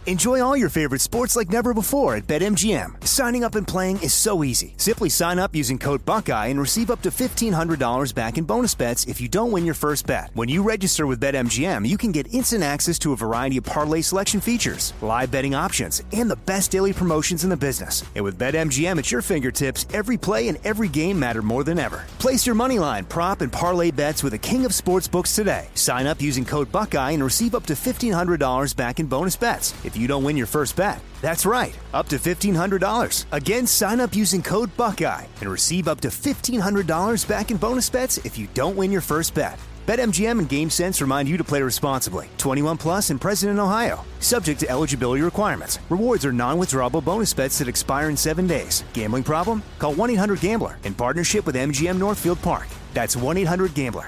Enjoy all your favorite sports like never before at BetMGM. Signing up and playing is so easy. Simply sign up using code Buckeye and receive up to $1,500 back in bonus bets if you don't win your first bet. When you register with BetMGM, you can get instant access to a variety of parlay selection features, live betting options, and the best daily promotions in the business. And with BetMGM at your fingertips, every play and every game matter more than ever. Place your moneyline, prop, and parlay bets with the king of sportsbooks today. Sign up using code Buckeye and receive up to $1,500 back in bonus bets if you don't win your first bet. That's right, up to $1,500. Again, sign up using code Buckeye and receive up to $1,500 back in bonus bets if you don't win your first bet. BetMGM and GameSense remind you to play responsibly. 21 plus and present in Ohio. Subject to eligibility requirements. Rewards are non-withdrawable bonus bets that expire in 7 days. Gambling problem? Call 1-800-GAMBLER in partnership with MGM Northfield Park. That's 1-800-GAMBLER.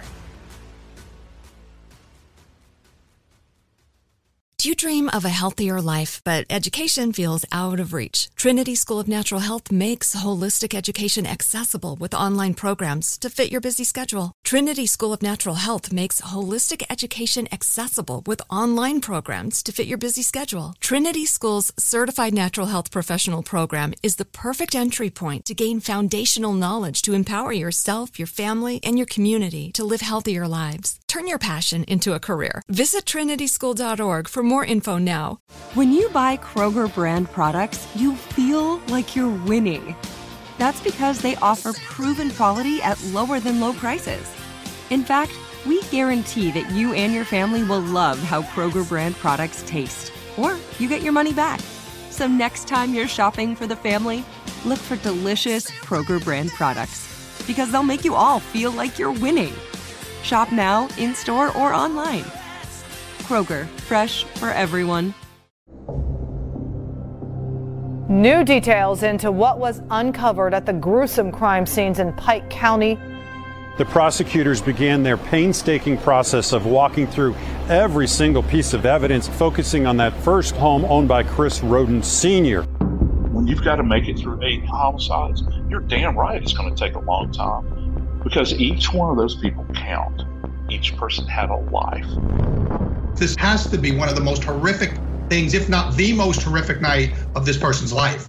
Do you dream of a healthier life, but education feels out of reach? Trinity School of Natural Health makes holistic education accessible with online programs to fit your busy schedule. Trinity School of Natural Health makes holistic education accessible with online programs to fit your busy schedule. Trinity School's Certified Natural Health Professional Program is the perfect entry point to gain foundational knowledge to empower yourself, your family, and your community to live healthier lives. Turn your passion into a career. Visit trinityschool.org for more info now. When you buy Kroger brand products, you feel like you're winning. That's because they offer proven quality at lower than low prices. In fact, we guarantee that you and your family will love how Kroger brand products taste, or you get your money back. So next time you're shopping for the family, look for delicious Kroger brand products, because they'll make you all feel like you're winning. Shop now, in-store, or online. Kroger, fresh for everyone. New details into what was uncovered at the gruesome crime scenes in Pike County. The prosecutors began their painstaking process of walking through every single piece of evidence, focusing on that first home owned by Chris Rhoden Sr. When you've got to make it through 8 homicides, you're damn right it's going to take a long time. Because each one of those people count. Each person had a life. This has to be one of the most horrific things, if not the most horrific night of this person's life.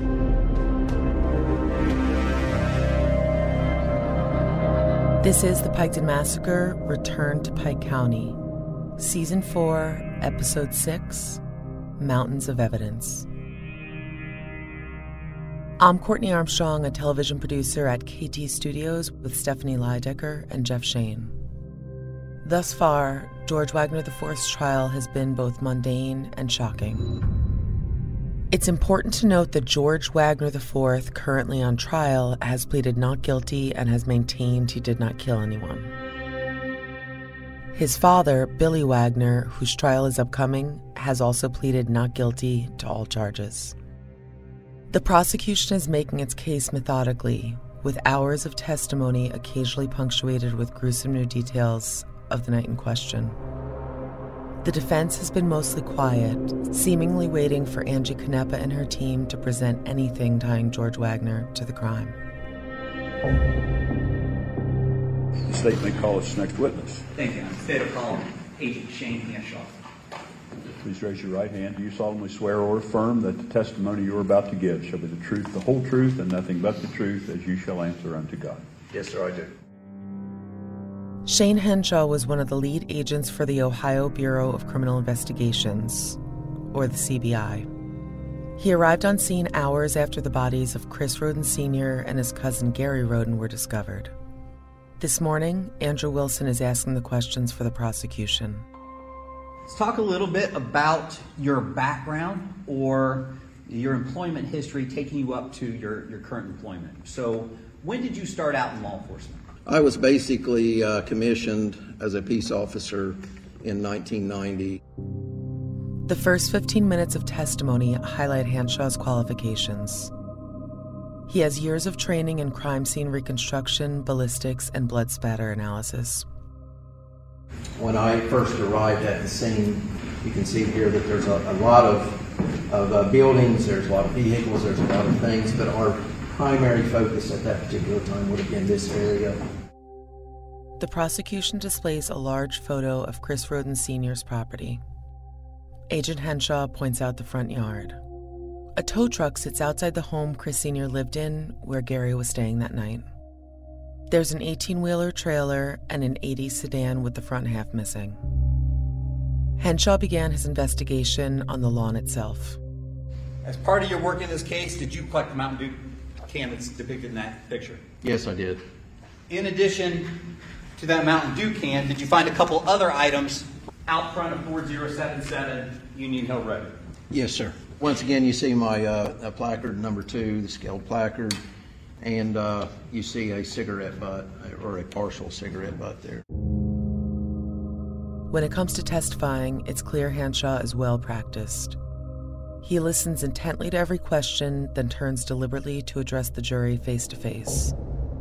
This is the Piketon Massacre, Return to Pike County. Season 4, Episode 6, Mountains of Evidence. I'm Courtney Armstrong, a television producer at KT Studios with Stephanie Lydecker and Jeff Shane. Thus far, George Wagner IV's trial has been both mundane and shocking. It's important to note that George Wagner IV, currently on trial, has pleaded not guilty and has maintained he did not kill anyone. His father, Billy Wagner, whose trial is upcoming, has also pleaded not guilty to all charges. The prosecution is making its case methodically, with hours of testimony occasionally punctuated with gruesome new details of the night in question. The defense has been mostly quiet, seemingly waiting for Angie Canepa and her team to present anything tying George Wagner to the crime. The state may call its next witness. Thank you. I'm State of Colony, Agent Shane Hanshaw. Please raise your right hand. Do you solemnly swear or affirm that the testimony you are about to give shall be the truth, the whole truth, and nothing but the truth, as you shall answer unto God? Yes, sir, I do. Shane Henshaw was one of the lead agents for the Ohio Bureau of Criminal Investigations, or the CBI. He arrived on scene hours after the bodies of Chris Rhoden Sr. and his cousin Gary Rhoden were discovered. This morning, Andrew Wilson is asking the questions for the prosecution. Let's talk a little bit about your background or your employment history taking you up to your current employment. So when did you start out in law enforcement? I was basically commissioned as a peace officer in 1990. The first 15 minutes of testimony highlight Hanshaw's qualifications. He has years of training in crime scene reconstruction, ballistics, and blood spatter analysis. When I first arrived at the scene, you can see here that there's a lot of buildings, there's a lot of vehicles, there's a lot of things, but our primary focus at that particular time would have been this area. The prosecution displays a large photo of Chris Rhoden Sr.'s property. Agent Henshaw points out the front yard. A tow truck sits outside the home Chris Sr. lived in, where Gary was staying that night. There's an 18-wheeler trailer and an 80s sedan with the front half missing. Henshaw began his investigation on the lawn itself. As part of your work in this case, did you collect the Mountain Dew can that's depicted in that picture? Yes, I did. In addition to that Mountain Dew can, did you find a couple other items out front of 4077 Union Hill Road? Yes, sir. Once again, you see my placard number 2, the scaled placard, and you see a cigarette butt, or a partial cigarette butt there. When it comes to testifying, it's clear Henshaw is well practiced. He listens intently to every question, then turns deliberately to address the jury face to face.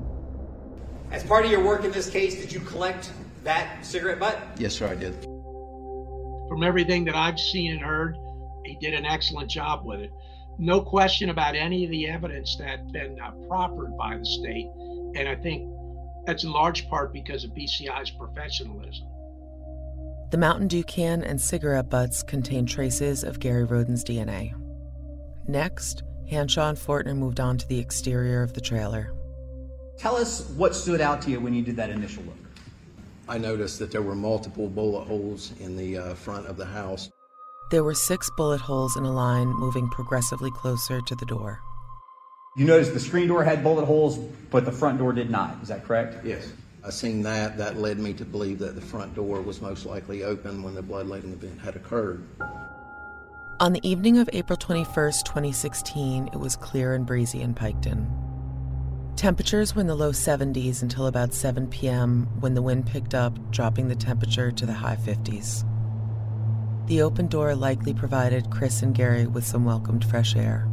As part of your work in this case, did you collect that cigarette butt? Yes, sir, I did. From everything that I've seen and heard, he did an excellent job with it. No question about any of the evidence that's been proffered by the state, and I think that's in large part because of BCI's professionalism. The Mountain Dew can and cigarette butts contain traces of Gary Roden's DNA. Next, Henshaw and Fortner moved on to the exterior of the trailer. Tell us what stood out to you when you did that initial look. I noticed that there were multiple bullet holes in the front of the house. There were 6 bullet holes in a line moving progressively closer to the door. You noticed the screen door had bullet holes, but the front door did not. Is that correct? Yes. I seen that. That led me to believe that the front door was most likely open when the bloodletting event had occurred. On the evening of April 21st, 2016, it was clear and breezy in Piketon. Temperatures were in the low 70s until about 7 p.m. when the wind picked up, dropping the temperature to the high 50s. The open door likely provided Chris and Gary with some welcomed fresh air.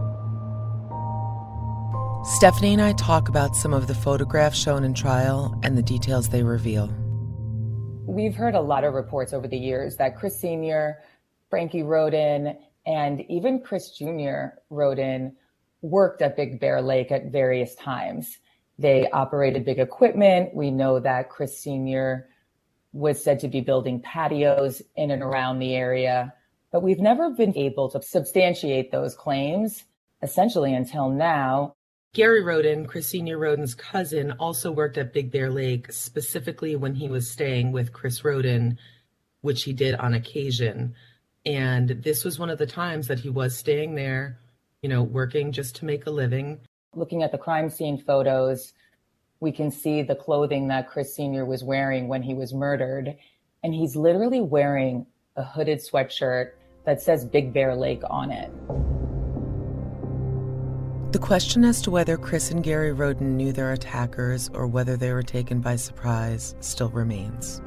Stephanie and I talk about some of the photographs shown in trial and the details they reveal. We've heard a lot of reports over the years that Chris Sr., Frankie Roden, and even Chris Jr. Roden worked at Big Bear Lake at various times. They operated big equipment. We know that Chris Sr. was said to be building patios in and around the area, but we've never been able to substantiate those claims, essentially until now. Gary Roden, Chris Sr. Roden's cousin, also worked at Big Bear Lake, specifically when he was staying with Chris Roden, which he did on occasion. And this was one of the times that he was staying there, working just to make a living. Looking at the crime scene photos, we can see the clothing that Chris Sr. was wearing when he was murdered. And he's literally wearing a hooded sweatshirt that says Big Bear Lake on it. The question as to whether Chris and Gary Roden knew their attackers or whether they were taken by surprise still remains.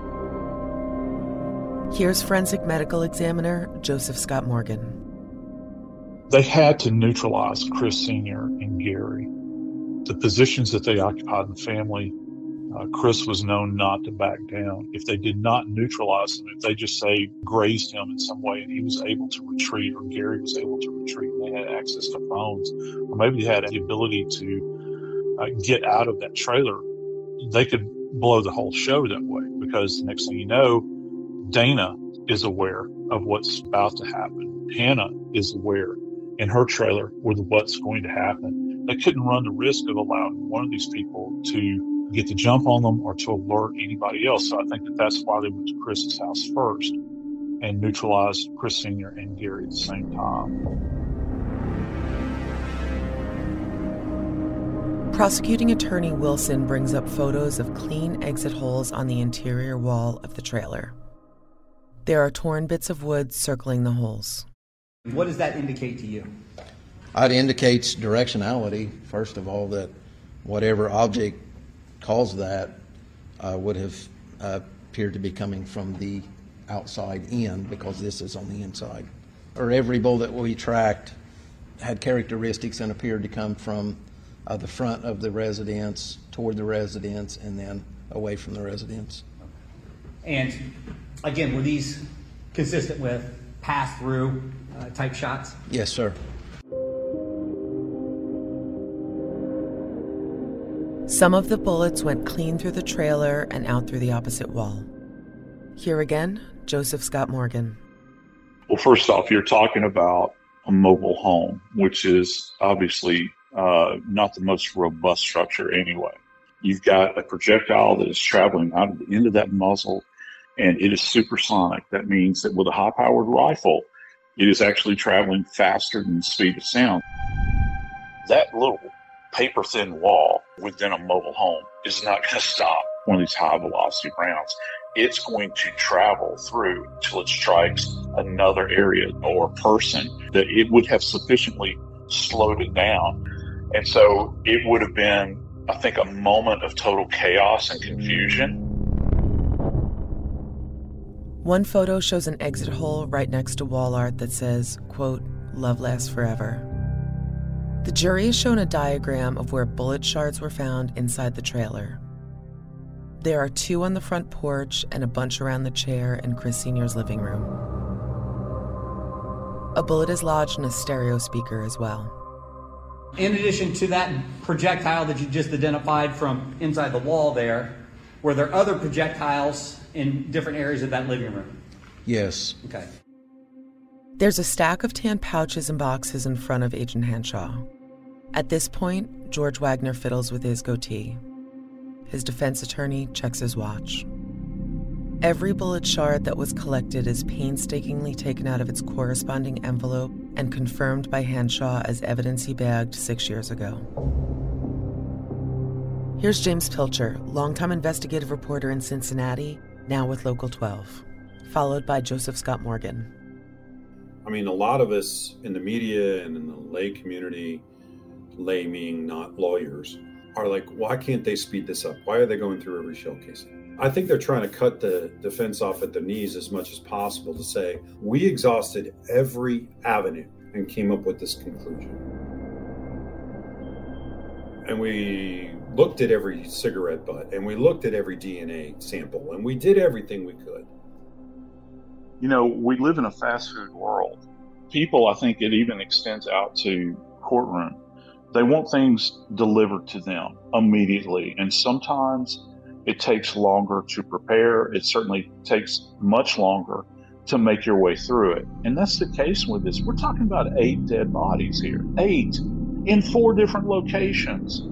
Here's forensic medical examiner Joseph Scott Morgan. They had to neutralize Chris Sr. and Gary. The positions that they occupied in the family, Chris was known not to back down. If they did not neutralize him, if they just say grazed him in some way and he was able to retreat, or Gary was able to retreat, and they had access to phones, or maybe they had the ability to get out of that trailer, they could blow the whole show that way. Because the next thing you know, Dana is aware of what's about to happen. Hannah is aware in her trailer with what's going to happen. They couldn't run the risk of allowing one of these people to get the jump on them or to alert anybody else. So I think that's why they went to Chris's house first and neutralized Chris Sr. and Gary at the same time. Prosecuting attorney Wilson brings up photos of clean exit holes on the interior wall of the trailer. There are torn bits of wood circling the holes. What does that indicate to you? It indicates directionality, first of all, that whatever object caused that would have appeared to be coming from the outside in, because this is on the inside. Or every bullet we tracked had characteristics and appeared to come from the front of the residence, toward the residence, and then away from the residence. And again, were these consistent with pass-through type shots? Yes, sir. Some of the bullets went clean through the trailer and out through the opposite wall. Here again, Joseph Scott Morgan. Well, first off, you're talking about a mobile home, which is obviously not the most robust structure anyway. You've got a projectile that is traveling out of the end of that muzzle, and it is supersonic. That means that with a high-powered rifle, it is actually traveling faster than the speed of sound. That little paper-thin wall within a mobile home is not going to stop one of these high-velocity rounds. It's going to travel through until it strikes another area or person that it would have sufficiently slowed it down. And so it would have been, I think, a moment of total chaos and confusion. One photo shows an exit hole right next to wall art that says, quote, "Love lasts forever." The jury is shown a diagram of where bullet shards were found inside the trailer. There are 2 on the front porch and a bunch around the chair in Chris Sr.'s living room. A bullet is lodged in a stereo speaker as well. In addition to that projectile that you just identified from inside the wall there, were there other projectiles in different areas of that living room? Yes. Okay. There's a stack of tan pouches and boxes in front of Agent Hanshaw. At this point, George Wagner fiddles with his goatee. His defense attorney checks his watch. Every bullet shard that was collected is painstakingly taken out of its corresponding envelope and confirmed by Hanshaw as evidence he bagged 6 years ago. Here's James Pilcher, longtime investigative reporter in Cincinnati, now with Local 12, followed by Joseph Scott Morgan. I mean, a lot of us in the media and in the lay community, lay meaning not lawyers, are like, why can't they speed this up? Why are they going through every shell casing? I think they're trying to cut the defense off at the knees as much as possible to say, we exhausted every avenue and came up with this conclusion. And we looked at every cigarette butt, and we looked at every DNA sample, and we did everything we could. You know, we live in a fast food world. People, I think it even extends out to courtroom. They want things delivered to them immediately. And sometimes it takes longer to prepare. It certainly takes much longer to make your way through it. And that's the case with this. We're talking about 8 dead bodies here. 8 in 4 different locations.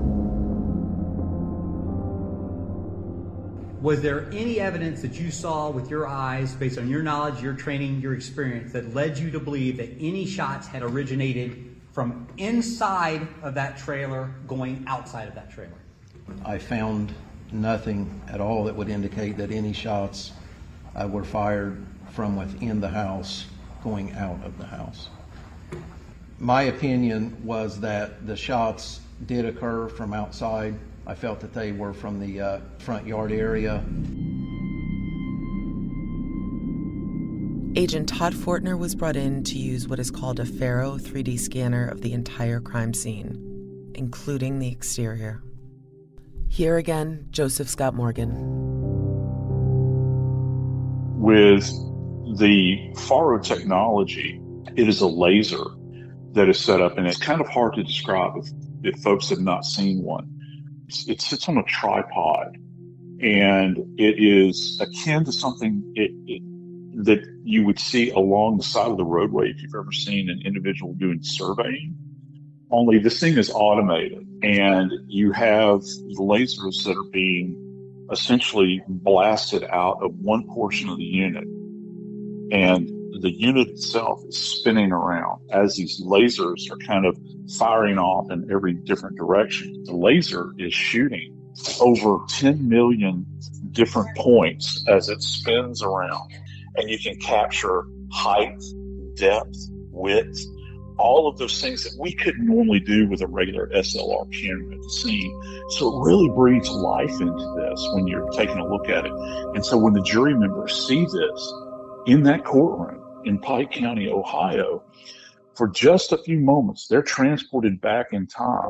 Was there any evidence that you saw with your eyes, based on your knowledge, your training, your experience, that led you to believe that any shots had originated from inside of that trailer going outside of that trailer? I found nothing at all that would indicate that any shots were fired from within the house going out of the house. My opinion was that the shots did occur from outside. I felt that they were from the front yard area. Agent Todd Fortner was brought in to use what is called a Faro 3D scanner of the entire crime scene, including the exterior. Here again, Joseph Scott Morgan. With the Faro technology, it is a laser that is set up, and it's kind of hard to describe if folks have not seen one. It sits on a tripod, and it is akin to something that you would see along the side of the roadway if you've ever seen an individual doing surveying. Only this thing is automated, and you have lasers that are being essentially blasted out of one portion of the unit. And the unit itself is spinning around as these lasers are kind of firing off in every different direction. The laser is shooting over 10 million different points as it spins around. And you can capture height, depth, width, all of those things that we couldn't normally do with a regular SLR camera at the scene. So it really breathes life into this when you're taking a look at it. And so when the jury members see this in that courtroom in Pike County, Ohio, for just a few moments, they're transported back in time.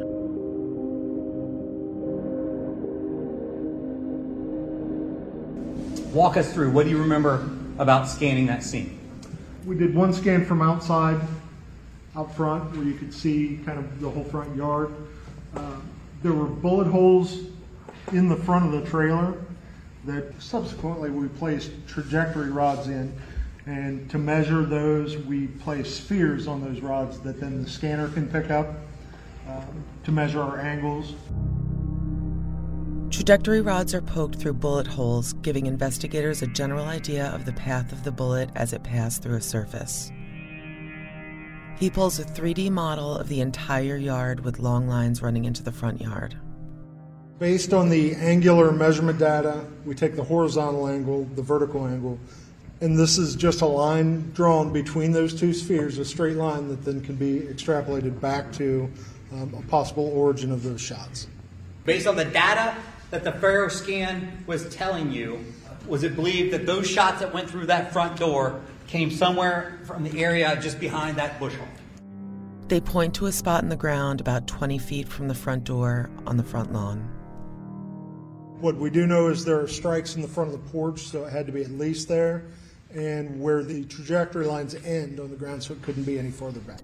Walk us through. What do you remember about scanning that scene? We did one scan from outside, out front, where you could see kind of the whole front yard. There were bullet holes in the front of the trailer that subsequently we placed trajectory rods in. And to measure those, we place spheres on those rods that then the scanner can pick up to measure our angles. Trajectory rods are poked through bullet holes, giving investigators a general idea of the path of the bullet as it passed through a surface. He pulls a 3D model of the entire yard with long lines running into the front yard. Based on the angular measurement data, we take the horizontal angle, the vertical angle, and this is just a line drawn between those two spheres, a straight line that then can be extrapolated back to a possible origin of those shots. Based on the data that the FARO-Scan was telling you, was it believed that those shots that went through that front door came somewhere from the area just behind that bush hole? They point to a spot in the ground about 20 feet from the front door on the front lawn. What we do know is there are strikes in the front of the porch, so it had to be at least there, and where the trajectory lines end on the ground, so it couldn't be any further back.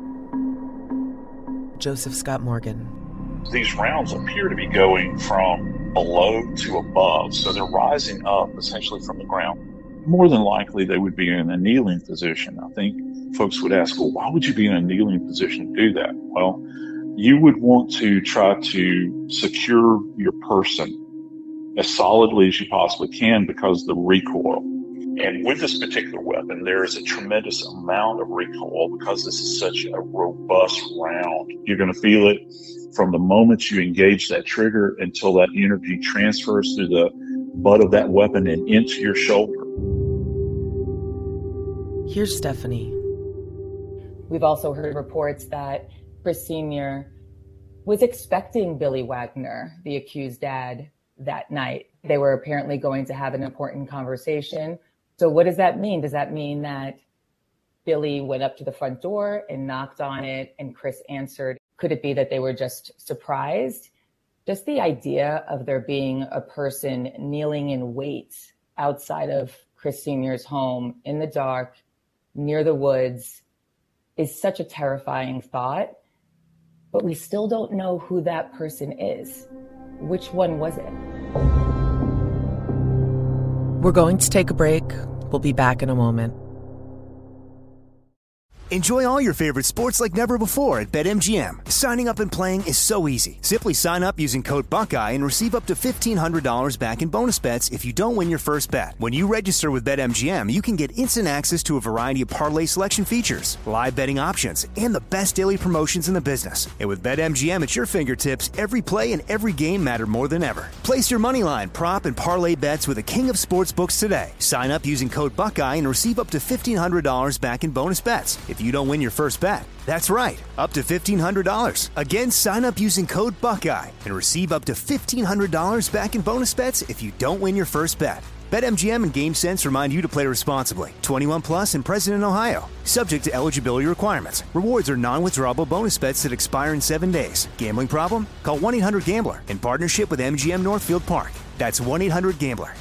Joseph Scott Morgan. These rounds appear to be going from below to above, so they're rising up essentially from the ground. More than likely, they would be in a kneeling position. I think folks would ask, well, why would you be in a kneeling position to do that? Well, you would want to try to secure your person as solidly as you possibly can because of the recoil. And with this particular weapon, there is a tremendous amount of recoil because this is such a robust round. You're going to feel it from the moment you engage that trigger until that energy transfers through the butt of that weapon and into your shoulder. Here's Stephanie. We've also heard reports that Chris Sr. was expecting Billy Wagner, the accused dad, that night. They were apparently going to have an important conversation. So what does that mean? Does that mean that Billy went up to the front door and knocked on it and Chris answered? Could it be that they were just surprised? Just the idea of there being a person kneeling in wait outside of Chris Sr.'s home in the dark, near the woods, is such a terrifying thought. But we still don't know who that person is. Which one was it? We're going to take a break. We'll be back in a moment. Enjoy all your favorite sports like never before at BetMGM. Signing up and playing is so easy. Simply sign up using code Buckeye and receive up to $1,500 back in bonus bets if you don't win your first bet. When you register with BetMGM, you can get instant access to a variety of parlay selection features, live betting options, and the best daily promotions in the business. And with BetMGM at your fingertips, every play and every game matter more than ever. Place your moneyline, prop, and parlay bets with the king of sportsbooks today. Sign up using code Buckeye and receive up to $1,500 back in bonus bets if you don't win your first bet. That's right, up to $1,500. Again, sign up using code Buckeye and receive up to $1,500 back in bonus bets if you don't win your first bet. BetMGM and GameSense remind you to play responsibly. 21 plus and present in Ohio. Subject to eligibility requirements. Rewards are non-withdrawable bonus bets that expire in 7 days. Gambling problem? Call 1-800-GAMBLER in partnership with MGM Northfield Park. That's 1-800-GAMBLER.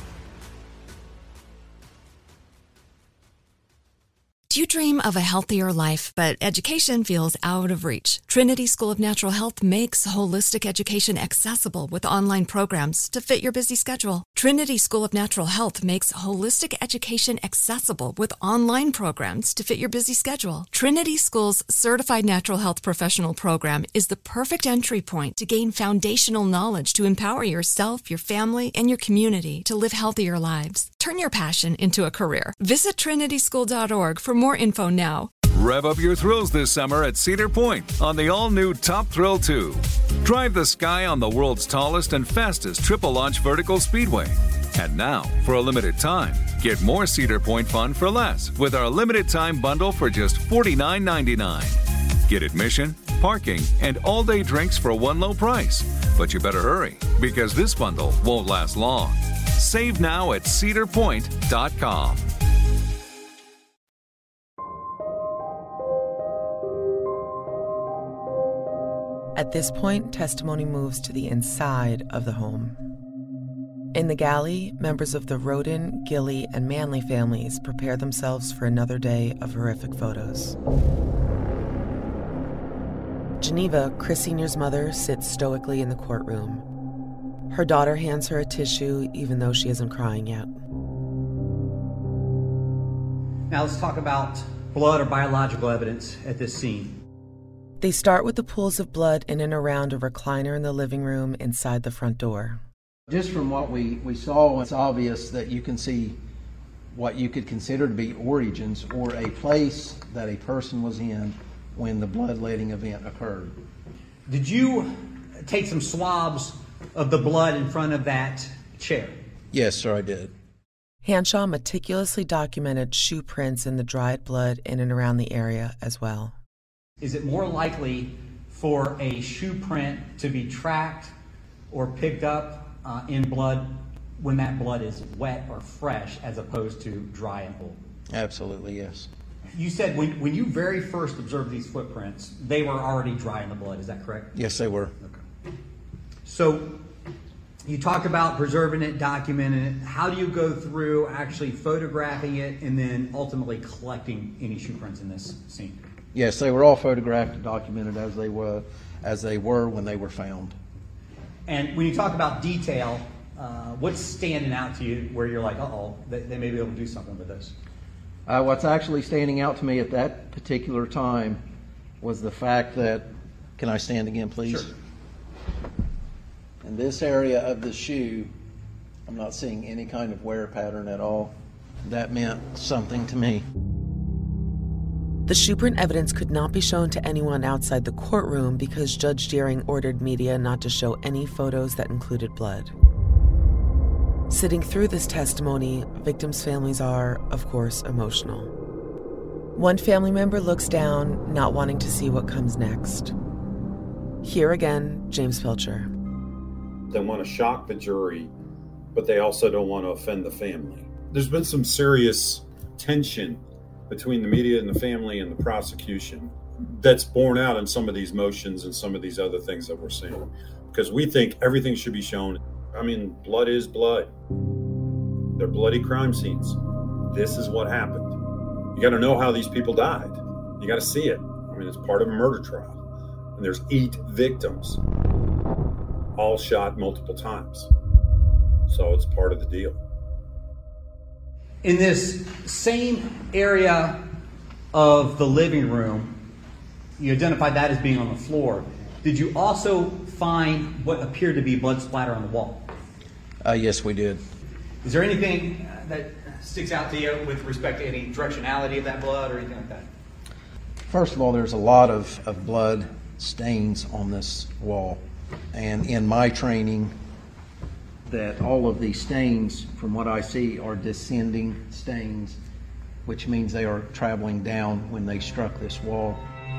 Do you dream of a healthier life, but education feels out of reach? Trinity School of Natural Health makes holistic education accessible with online programs to fit your busy schedule. Trinity School of Natural Health makes holistic education accessible with online programs to fit your busy schedule. Trinity School's Certified Natural Health Professional Program is the perfect entry point to gain foundational knowledge to empower yourself, your family, and your community to live healthier lives. Turn your passion into a career. Visit trinityschool.org for more info now. Rev up your thrills this summer at Cedar Point on the all-new Top Thrill 2. Drive the sky on the world's tallest and fastest triple-launch vertical speedway. And now, for a limited time, get more Cedar Point fun for less with our limited-time bundle for just $49.99. Get admission, parking, and all-day drinks for one low price. But you better hurry, because this bundle won't last long. Save now at cedarpoint.com. At this point, testimony moves to the inside of the home. In the galley, members of the Roden, Gilly, and Manley families prepare themselves for another day of horrific photos. Geneva, Chris Sr.'s mother, sits stoically in the courtroom. Her daughter hands her a tissue, even though she isn't crying yet. Now let's talk about blood or biological evidence at this scene. They start with the pools of blood in and around a recliner in the living room inside the front door. Just from what we saw, it's obvious that you can see what you could consider to be origins or a place that a person was in when the bloodletting event occurred. Did you take some swabs of the blood in front of that chair? Yes, sir, I did. Hanshaw meticulously documented shoe prints in the dried blood in and around the area as well. Is it more likely for a shoe print to be tracked or picked up in blood when that blood is wet or fresh as opposed to dry and old? Absolutely, yes. You said when you very first observed these footprints, they were already dry in the blood. Is that correct? Yes, they were. Okay. So you talked about preserving it, documenting it. How do you go through actually photographing it and then ultimately collecting any shoe prints in this scene? Yes, they were all photographed and documented as they were when they were found. And when you talk about detail, what's standing out to you where you're like, uh-oh, they may be able to do something with this? What's actually standing out to me at that particular time was the fact that, can I stand again, please? Sure. In this area of the shoe, I'm not seeing any kind of wear pattern at all. That meant something to me. The shoe print evidence could not be shown to anyone outside the courtroom because Judge Deering ordered media not to show any photos that included blood. Sitting through this testimony, victims' families are, of course, emotional. One family member looks down, not wanting to see what comes next. Here again, James Pilcher. They want to shock the jury, but they also don't want to offend the family. There's been some serious tension between the media and the family and the prosecution that's borne out in some of these motions and some of these other things that we're seeing. Because we think everything should be shown. I mean, blood is blood. They're bloody crime scenes. This is what happened. You got to know how these people died. You got to see it. I mean, it's part of a murder trial. And there's 8 victims, all shot multiple times. So it's part of the deal. In this same area of the living room, you identified that as being on the floor. Did you also find what appeared to be blood splatter on the wall? Yes, we did. Is there anything that sticks out to you with respect to any directionality of that blood or anything like that? First of all, there's a lot of blood stains on this wall. And in my training, that all of these stains, from what I see, are descending stains, which means they are traveling down when they struck this wall.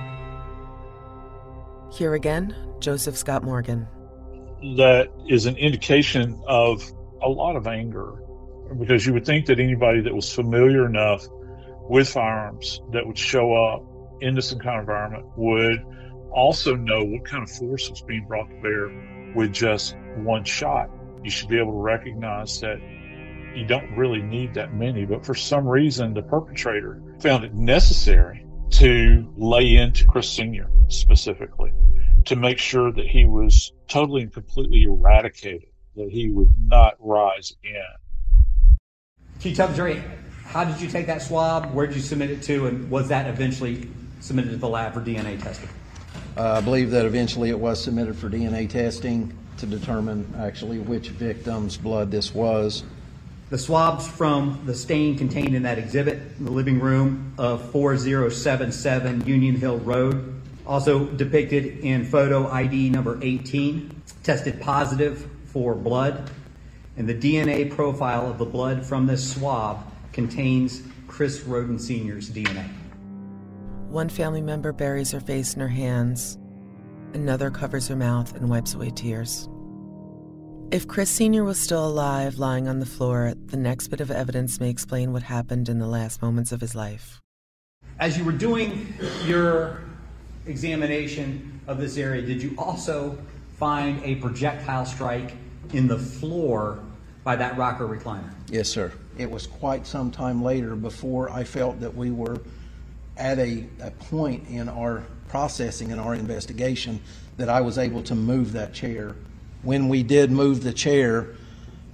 Here again, Joseph Scott Morgan. That is an indication of a lot of anger, because you would think that anybody that was familiar enough with firearms that would show up in this kind of environment would also know what kind of force was being brought to bear with just one shot. You should be able to recognize that you don't really need that many, but for some reason the perpetrator found it necessary to lay into Chris Sr. specifically to make sure that he was totally and completely eradicated, that he would not rise again. Can you tell the jury, how did you take that swab? Where did you submit it to? And was that eventually submitted to the lab for DNA testing? I believe that eventually it was submitted for DNA testing to determine actually which victim's blood this was. The swabs from the stain contained in that exhibit in the living room of 4077 Union Hill Road, also depicted in photo ID number 18, tested positive for blood, and the DNA profile of the blood from this swab contains Chris Rhoden Sr.'s DNA. One family member buries her face in her hands. Another covers her mouth and wipes away tears. If Chris Sr. was still alive, lying on the floor, the next bit of evidence may explain what happened in the last moments of his life. As you were doing your examination of this area, did you also find a projectile strike in the floor by that rocker recliner? Yes, sir. It was quite some time later before I felt that we were at a point in our processing and our investigation that I was able to move that chair. When we did move the chair,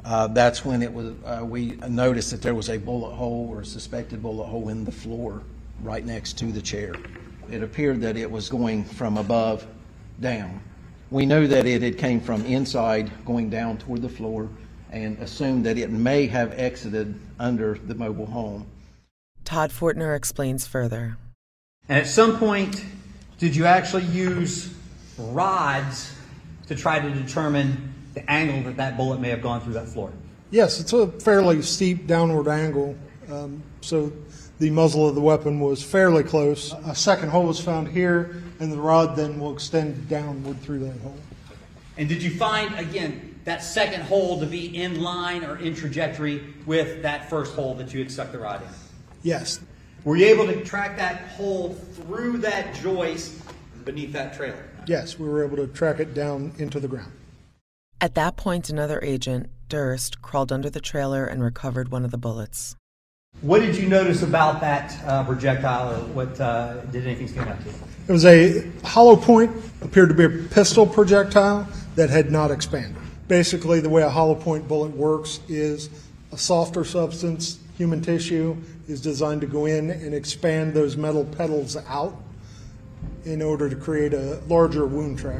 That's when it was. We noticed that there was a bullet hole or a suspected bullet hole in the floor right next to the chair. It appeared that it was going from above down. We knew that it had came from inside going down toward the floor and assumed that it may have exited under the mobile home. Todd Fortner explains further. And at some point, did you actually use rods to try to determine the angle that that bullet may have gone through that floor? Yes, it's a fairly steep downward angle, so the muzzle of the weapon was fairly close. A second hole was found here, and the rod then will extend downward through that hole. And did you find, again, that second hole to be in line or in trajectory with that first hole that you had stuck the rod in? Yes. Were you able to track that hole through that joist beneath that trailer? Yes, we were able to track it down into the ground. At that point, another agent, Durst, crawled under the trailer and recovered one of the bullets. What did you notice about that projectile, or what did anything stand out to you? It was a hollow point, appeared to be a pistol projectile that had not expanded. Basically, the way a hollow point bullet works is a softer substance, human tissue, is designed to go in and expand those metal petals out in order to create a larger wound track.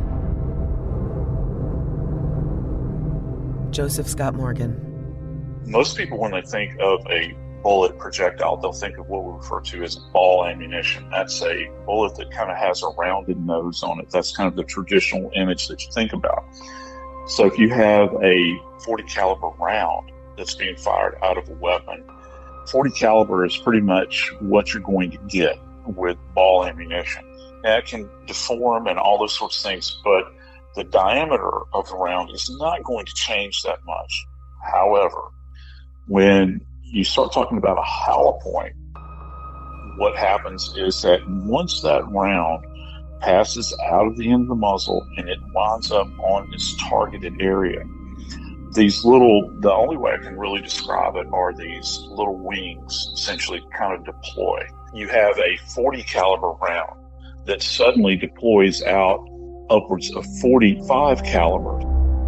Joseph Scott Morgan. Most people, when they think of a bullet projectile, they'll think of what we refer to as ball ammunition. That's a bullet that kind of has a rounded nose on it. That's kind of the traditional image that you think about. So if you have a 40 caliber round that's being fired out of a weapon, 40 caliber is pretty much what you're going to get with ball ammunition. Now, it can deform and all those sorts of things, but the diameter of the round is not going to change that much. However, when you start talking about a hollow point, what happens is that once that round passes out of the end of the muzzle and it winds up on its targeted area, the only way I can really describe it are these little wings essentially kind of deploy. You have a 40 caliber round that suddenly deploys out upwards of 45 caliber.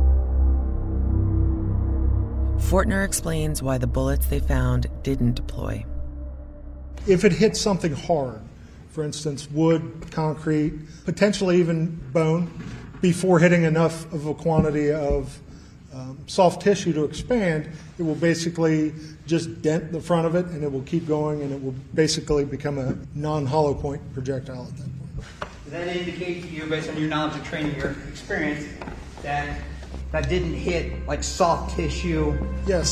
Fortner explains why the bullets they found didn't deploy. If it hit something hard, for instance, wood, concrete, potentially even bone, before hitting enough of a quantity of soft tissue to expand, it will basically just dent the front of it and it will keep going and it will basically become a non-hollow point projectile at that point. Does that indicate to you, based on your knowledge of training, your experience, that didn't hit like soft tissue? Yes.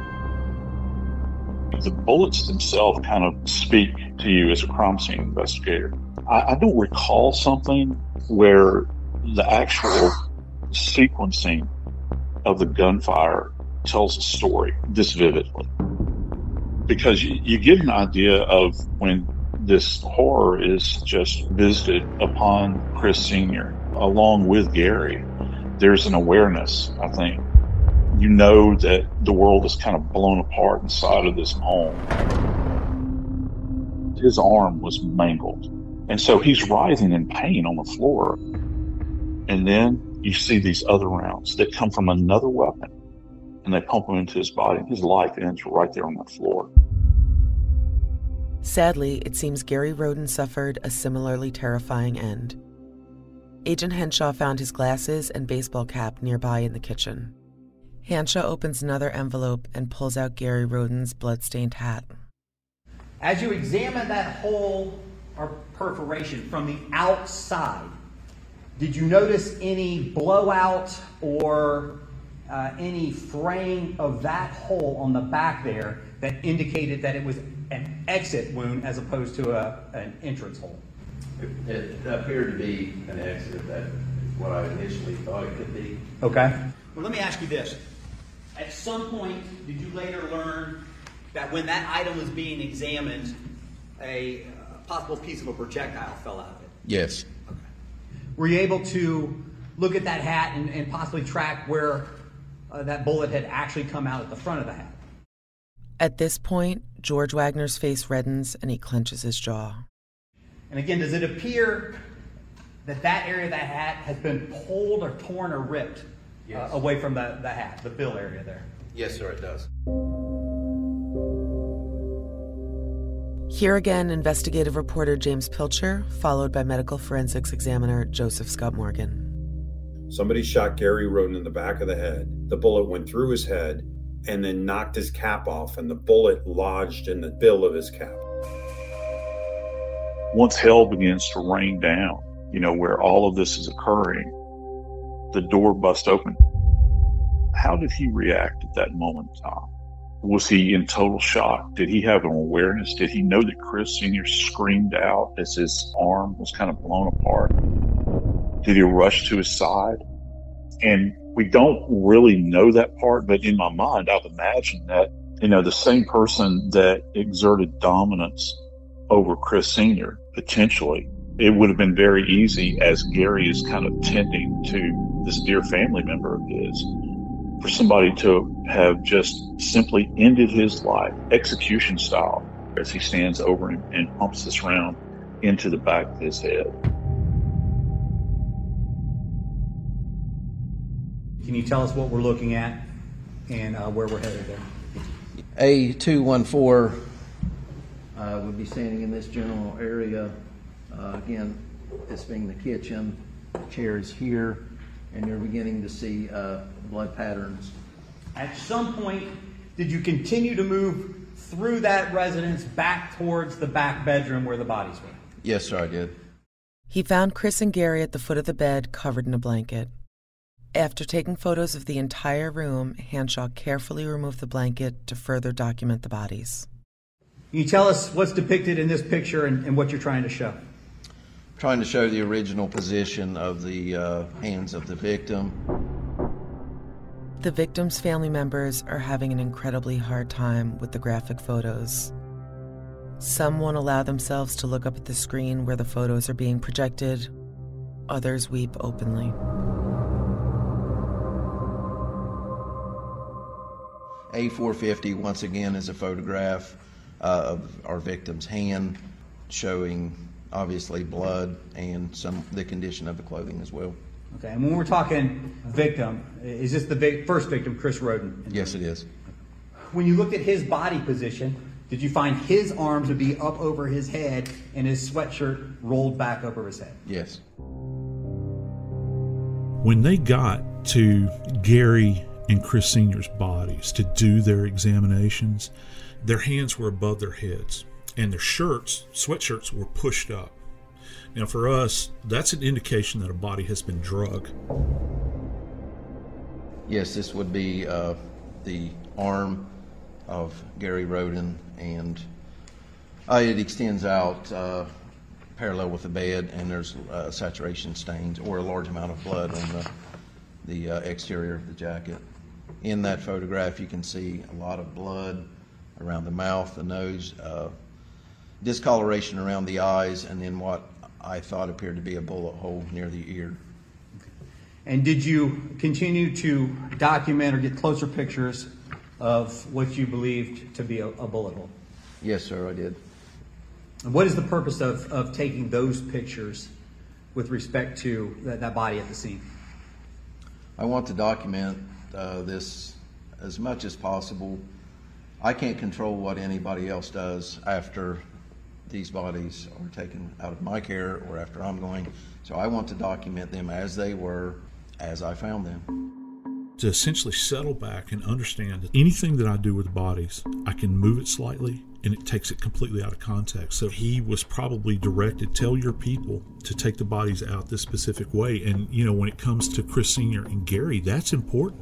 The bullets themselves kind of speak to you as a crime scene investigator. I don't recall something where the actual sequencing of the gunfire tells a story this vividly. Because you get an idea of when this horror is just visited upon Chris Sr. along with Gary. There's an awareness, I think. You know that the world is kind of blown apart inside of this home. His arm was mangled. And so he's writhing in pain on the floor. And then you see these other rounds that come from another weapon and they pump them into his body. His life ends right there on that floor. Sadly, it seems Gary Rodin suffered a similarly terrifying end. Agent Henshaw found his glasses and baseball cap nearby in the kitchen. Henshaw opens another envelope and pulls out Gary Rodin's blood-stained hat. As you examine that hole or perforation from the outside, did you notice any blowout or any fraying of that hole on the back there that indicated that it was an exit wound as opposed to an entrance hole? It appeared to be an exit. That is what I initially thought it could be. Okay. Well, let me ask you this. At some point, did you later learn that when that item was being examined, a possible piece of a projectile fell out of it? Yes. Okay. Were you able to look at that hat and possibly track where that bullet had actually come out at the front of the hat? At this point, George Wagner's face reddens and he clenches his jaw. And again, does it appear that that area of that hat has been pulled or torn or ripped away from the hat, the bill area there. Yes, sir, it does. Here again, investigative reporter James Pilcher, followed by medical forensics examiner Joseph Scott Morgan. Somebody shot Gary Roden in the back of the head. The bullet went through his head and then knocked his cap off, and the bullet lodged in the bill of his cap. Once hell begins to rain down, where all of this is occurring, the door busts open. How did he react at that moment in time? Was he in total shock? Did he have an awareness? Did he know that Chris Sr. screamed out as his arm was kind of blown apart? Did he rush to his side? And we don't really know that part, but in my mind, I've imagined that, the same person that exerted dominance over Chris Sr., potentially, it would have been very easy, as Gary is kind of tending to this dear family member of his, for somebody to have just simply ended his life, execution style, as he stands over him and pumps this round into the back of his head. Can you tell us what we're looking at and where we're headed there? A214 would be standing in this general area. Again, this being the kitchen, chairs here, and you're beginning to see blood patterns. At some point, did you continue to move through that residence back towards the back bedroom where the bodies were? Yes, sir, I did. He found Chris and Gary at the foot of the bed, covered in a blanket. After taking photos of the entire room, Hanshaw carefully removed the blanket to further document the bodies. Can you tell us what's depicted in this picture and what you're trying to show? Trying to show the original position of the hands of the victim. The victim's family members are having an incredibly hard time with the graphic photos. Some won't allow themselves to look up at the screen where the photos are being projected. Others weep openly. A450, once again, is a photograph of our victim's hand, showing obviously blood and the condition of the clothing as well. Okay, and when we're talking victim, is this the first victim, Chris Roden? Yes, it is. When you looked at his body position, did you find his arms to be up over his head and his sweatshirt rolled back over his head? Yes. When they got to Gary and Chris Sr.'s bodies to do their examinations, their hands were above their heads and their sweatshirts were pushed up. Now for us, that's an indication that a body has been drugged. Yes, this would be the arm of Gary Roden, and it extends out parallel with the bed, and there's saturation stains or a large amount of blood on the exterior of the jacket. In that photograph, you can see a lot of blood around the mouth, the nose, discoloration around the eyes, and then what I thought appeared to be a bullet hole near the ear. And did you continue to document or get closer pictures of what you believed to be a bullet hole? Yes, sir, I did. And what is the purpose of taking those pictures with respect to that body at the scene? I want to document this as much as possible. I can't control what anybody else does after these bodies are taken out of my care or after I'm going. So I want to document them as they were, as I found them. To essentially settle back and understand that anything that I do with bodies, I can move it slightly and it takes it completely out of context. So he was probably directed, tell your people to take the bodies out this specific way. And, when it comes to Chris Sr. and Gary, that's important.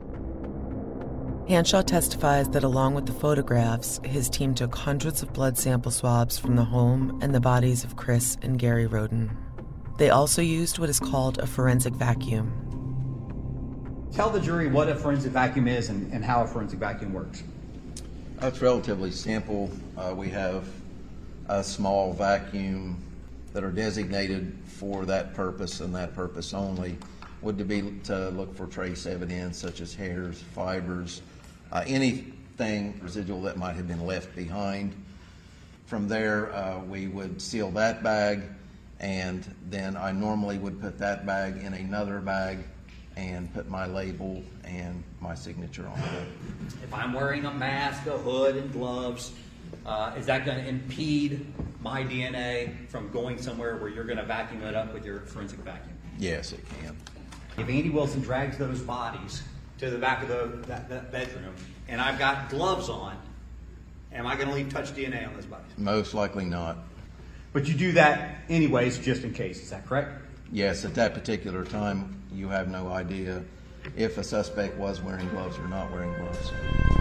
Hanshaw testifies that along with the photographs, his team took hundreds of blood sample swabs from the home and the bodies of Chris and Gary Roden. They also used what is called a forensic vacuum. Tell the jury what a forensic vacuum is and how a forensic vacuum works. It's relatively simple. We have a small vacuum that are designated for that purpose and that purpose only. Would be to look for trace evidence such as hairs, fibers, anything residual that might have been left behind. From there, we would seal that bag, and then I normally would put that bag in another bag and put my label and my signature on it. If I'm wearing a mask, a hood, and gloves, is that going to impede my DNA from going somewhere where you're going to vacuum it up with your forensic vacuum? Yes, it can. If Andy Wilson drags those bodies to the back of that bedroom and I've got gloves on, am I going to leave touch DNA on those bodies? Most likely not. But you do that anyways, just in case, is that correct? Yes, at that particular time, you have no idea if a suspect was wearing gloves or not wearing gloves.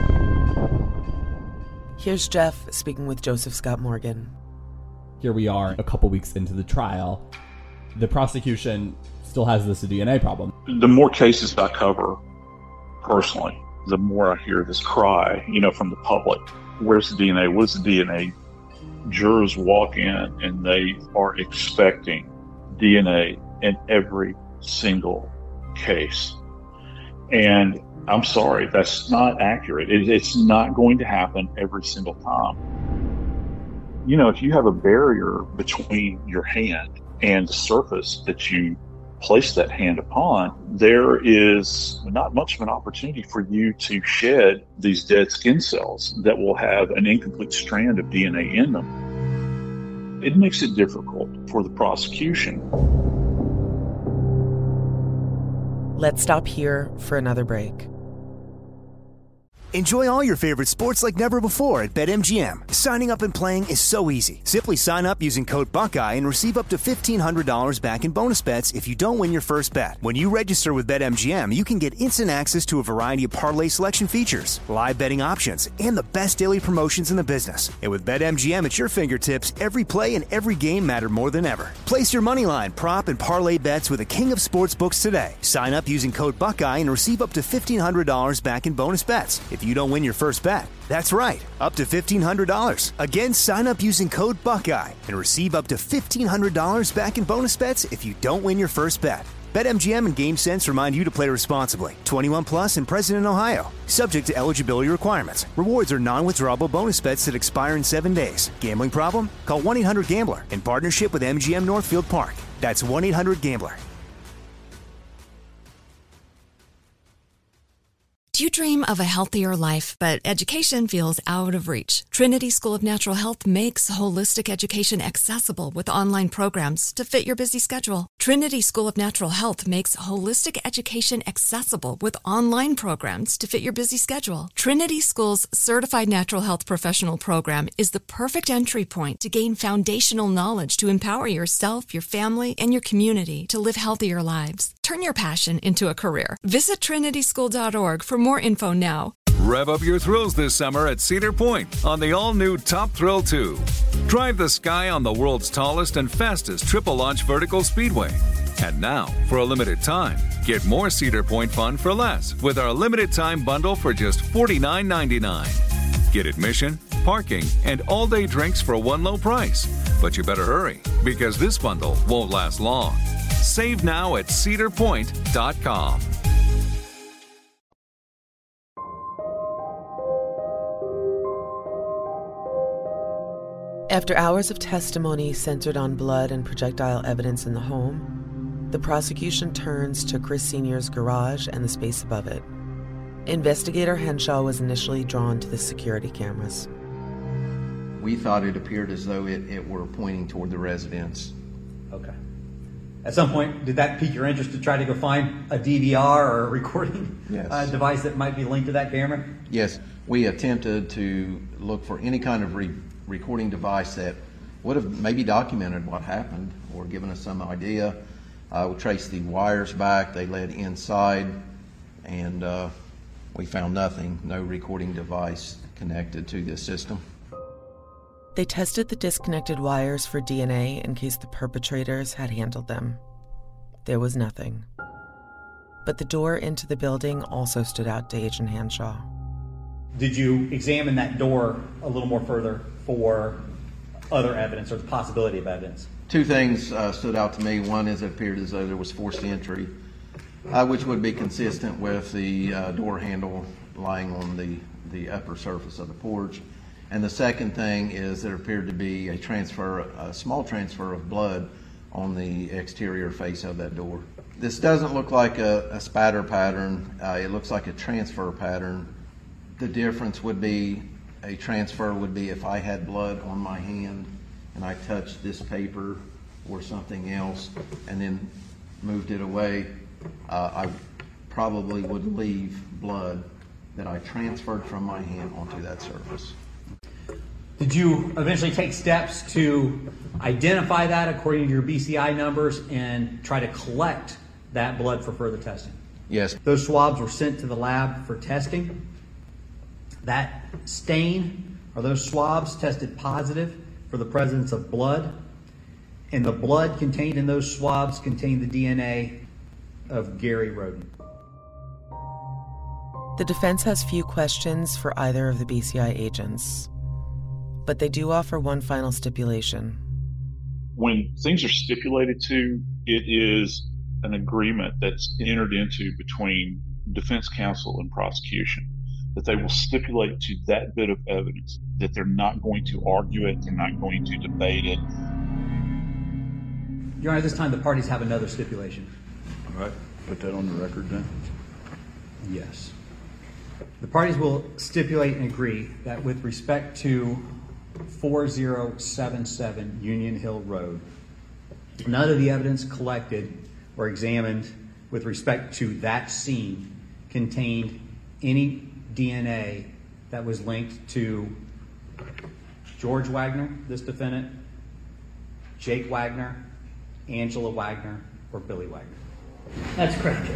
Here's Jeff speaking with Joseph Scott Morgan. Here we are a couple weeks into the trial. The prosecution still has this DNA problem. The more cases I cover personally, the more I hear this cry, from the public. Where's the DNA? What's the DNA? Jurors walk in and they are expecting DNA in every single case. And I'm sorry, that's not accurate. It's not going to happen every single time. If you have a barrier between your hand and the surface that you place that hand upon, there is not much of an opportunity for you to shed these dead skin cells that will have an incomplete strand of DNA in them. It makes it difficult for the prosecution. Let's stop here for another break. Enjoy all your favorite sports like never before at BetMGM. Signing up and playing is so easy. Simply sign up using code Buckeye and receive up to $1,500 back in bonus bets if you don't win your first bet. When you register with BetMGM, you can get instant access to a variety of parlay selection features, live betting options, and the best daily promotions in the business. And with BetMGM at your fingertips, every play and every game matter more than ever. Place your moneyline, prop, and parlay bets with the king of sportsbooks today. Sign up using code Buckeye and receive up to $1,500 back in bonus bets if you don't win your first bet. That's right, up to $1,500. Again, sign up using code Buckeye and receive up to $1,500 back in bonus bets if you don't win your first bet. BetMGM and GameSense remind you to play responsibly. 21 plus and present in Ohio. Subject to eligibility requirements. Rewards are non-withdrawable bonus bets that expire in 7 days. Gambling problem? Call 1-800-GAMBLER in partnership with MGM Northfield Park. That's 1-800-GAMBLER. Do you dream of a healthier life, but education feels out of reach? Trinity School of Natural Health makes holistic education accessible with online programs to fit your busy schedule. Trinity School of Natural Health makes holistic education accessible with online programs to fit your busy schedule. Trinity School's Certified Natural Health Professional Program is the perfect entry point to gain foundational knowledge to empower yourself, your family, and your community to live healthier lives. Turn your passion into a career. Visit trinityschool.org for more info now. Rev up your thrills this summer at Cedar Point on the all-new Top Thrill 2. Drive the sky on the world's tallest and fastest triple-launch vertical speedway. And now, for a limited time, get more Cedar Point fun for less with our limited-time bundle for just $49.99. Get admission, parking, and all-day drinks for one low price. But you better hurry, because this bundle won't last long. Save now at cedarpoint.com. After hours of testimony centered on blood and projectile evidence in the home, the prosecution turns to Chris Sr.'s garage and the space above it. Investigator Henshaw was initially drawn to the security cameras. We thought it appeared as though it were pointing toward the residence. Okay. At some point, did that pique your interest to try to go find a DVR or a recording device that might be linked to that camera? Yes. We attempted to look for any kind of recording device that would have maybe documented what happened or given us some idea. We traced the wires back. They led inside, and we found nothing, no recording device connected to this system. They tested the disconnected wires for DNA in case the perpetrators had handled them. There was nothing. But the door into the building also stood out to Agent Henshaw. Did you examine that door a little more further for other evidence or the possibility of evidence? Two things stood out to me. One is it appeared as though there was forced entry, which would be consistent with the door handle lying on the upper surface of the porch. And the second thing is there appeared to be a small transfer of blood on the exterior face of that door. This doesn't look like a spatter pattern. It looks like a transfer pattern. The difference would be, a transfer would be if I had blood on my hand and I touched this paper or something else and then moved it away, I probably would leave blood that I transferred from my hand onto that surface. Did you eventually take steps to identify that according to your BCI numbers and try to collect that blood for further testing? Yes. Those swabs were sent to the lab for testing. That stain, or those swabs, tested positive for the presence of blood, and the blood contained in those swabs contained the DNA of Gary Roden. The defense has few questions for either of the BCI agents, but they do offer one final stipulation. When things are stipulated to, it is an agreement that's entered into between defense counsel and prosecution, that they will stipulate to that bit of evidence, that they're not going to argue it, they're not going to debate it. Your Honor, at this time the parties have another stipulation. All right, put that on the record then. Yes. The parties will stipulate and agree that with respect to 4077 Union Hill Road, none of the evidence collected or examined with respect to that scene contained any DNA that was linked to George Wagner, this defendant, Jake Wagner, Angela Wagner, or Billy Wagner. That's correct.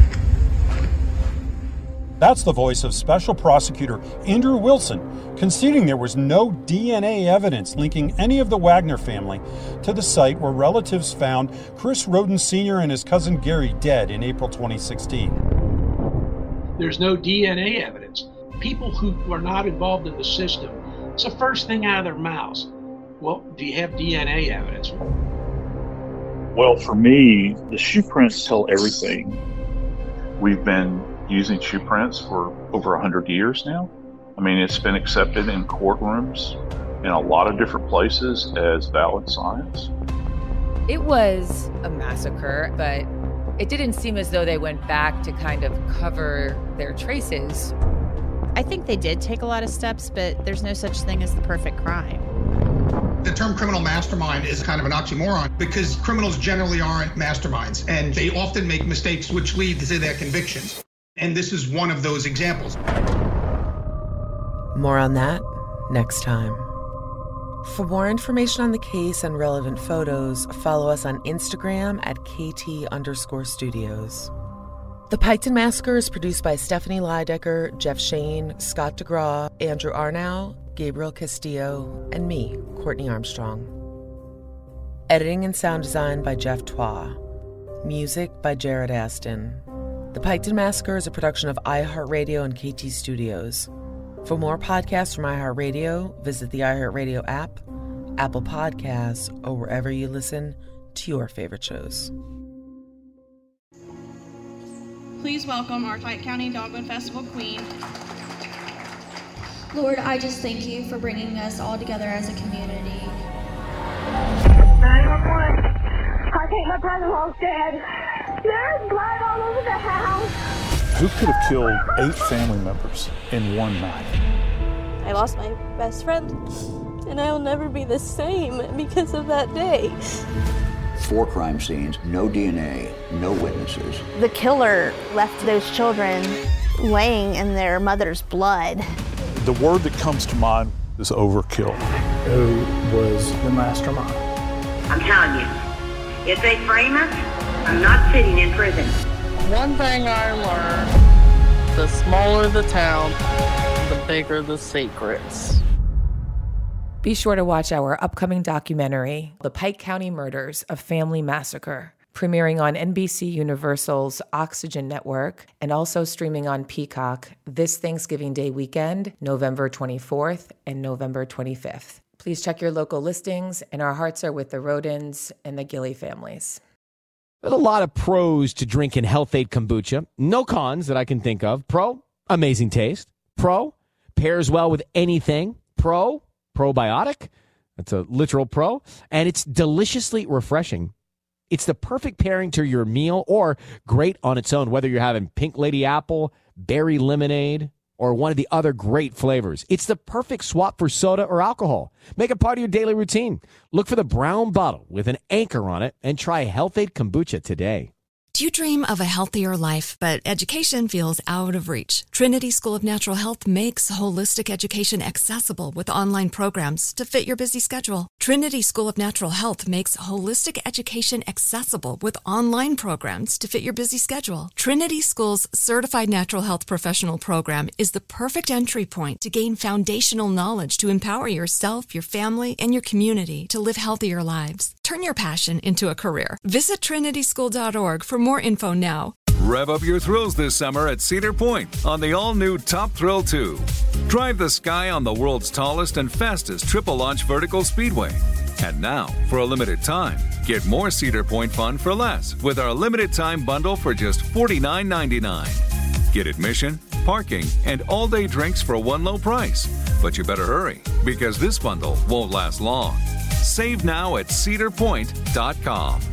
That's the voice of Special Prosecutor Andrew Wilson, conceding there was no DNA evidence linking any of the Wagner family to the site where relatives found Chris Roden Sr. and his cousin Gary dead in April 2016. There's no DNA evidence. People who are not involved in the system, it's the first thing out of their mouths. Well, do you have DNA evidence? Well, for me, the shoe prints tell everything. We've been using shoe prints for over 100 years now. I mean, it's been accepted in courtrooms in a lot of different places as valid science. It was a massacre, but it didn't seem as though they went back to kind of cover their traces. I think they did take a lot of steps, but there's no such thing as the perfect crime. The term criminal mastermind is kind of an oxymoron because criminals generally aren't masterminds and they often make mistakes which lead to their convictions. And this is one of those examples. More on that next time. For more information on the case and relevant photos, follow us on Instagram at KT_studios. The Piketon Massacre is produced by Stephanie Lydecker, Jeff Shane, Scott DeGraw, Andrew Arnau, Gabriel Castillo, and me, Courtney Armstrong. Editing and sound design by Jeff Twa. Music by Jared Aston. The Piketon Massacre is a production of iHeartRadio and KT Studios. For more podcasts from iHeartRadio, visit the iHeartRadio app, Apple Podcasts, or wherever you listen to your favorite shows. Please welcome our Pike County Dogwood Festival Queen. Lord, I just thank you for bringing us all together as a community. 911. I think my brother-in-law's dead. There's blood all over the house. Who could have killed 8 family members in one night? I lost my best friend, and I'll never be the same because of that day. 4 crime scenes, no DNA, no witnesses. The killer left those children laying in their mother's blood. The word that comes to mind is overkill. Who was the mastermind? I'm telling you, if they frame us, I'm not sitting in prison. One thing I learned, the smaller the town, the bigger the secrets. Be sure to watch our upcoming documentary, The Pike County Murders, A Family Massacre, premiering on NBC Universal's Oxygen Network and also streaming on Peacock this Thanksgiving Day weekend, November 24th and November 25th. Please check your local listings, and our hearts are with the Rodens and the Gilly families. There's a lot of pros to drinking Health-Ade kombucha. No cons that I can think of. Pro, amazing taste. Pro, pairs well with anything. Pro, probiotic. That's a literal pro. And it's deliciously refreshing. It's the perfect pairing to your meal or great on its own, whether you're having Pink Lady Apple, berry lemonade, or one of the other great flavors. It's the perfect swap for soda or alcohol. Make it part of your daily routine. Look for the brown bottle with an anchor on it and try Health-Ade Kombucha today. Do you dream of a healthier life, but education feels out of reach? Trinity School of Natural Health makes holistic education accessible with online programs to fit your busy schedule. Trinity School of Natural Health makes holistic education accessible with online programs to fit your busy schedule. Trinity School's Certified Natural Health Professional Program is the perfect entry point to gain foundational knowledge to empower yourself, your family, and your community to live healthier lives. Turn your passion into a career. Visit trinityschool.org for more info now. Rev up your thrills this summer at Cedar Point on the all-new Top Thrill 2. Drive the sky on the world's tallest and fastest triple-launch vertical speedway. And now, for a limited time, get more Cedar Point fun for less with our limited-time bundle for just $49.99. Get admission, parking, and all-day drinks for one low price. But you better hurry, because this bundle won't last long. Save now at cedarpoint.com.